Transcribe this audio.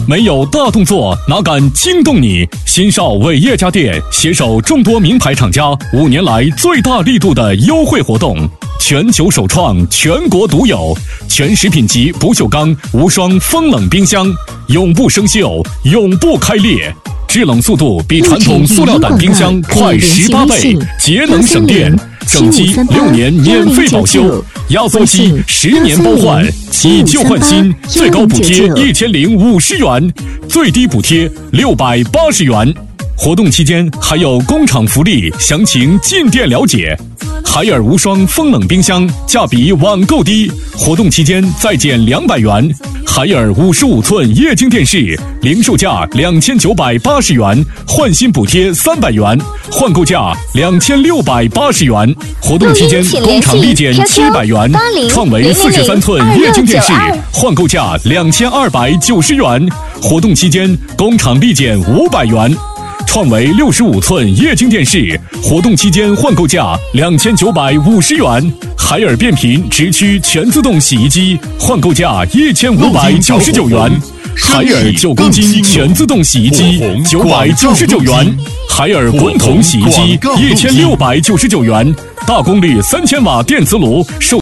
没有大动作，哪敢惊动你？新少伟业家电携手众多名牌厂家，5年来最大力度的优惠活动，全球首创，全国独有，全食品级不锈钢无霜风冷冰箱，永不生锈，永不开裂。制冷速度比传统塑料胆冰箱快18倍，节能省电。整机6年免费保修，压缩机10年包换，以旧换新，最高补贴1050元，最低补贴680元。活动期间还有工厂福利，详情进店了解。海尔无霜风冷冰箱价比网购低，活动期间再减200元。海尔55寸液晶电视零售价2980元，换新补贴300元，换购价2680元。活动期间工厂立减700元，创维43寸液晶电视换购价2290元，活动期间工厂立减500元。创维65寸液晶电视活动期间换购价2950元，海尔变频直驱全自动洗衣机换购价1599元，海尔9公斤全自动洗衣机999元，海尔滚筒洗衣机1699元，大功率3000瓦电磁炉售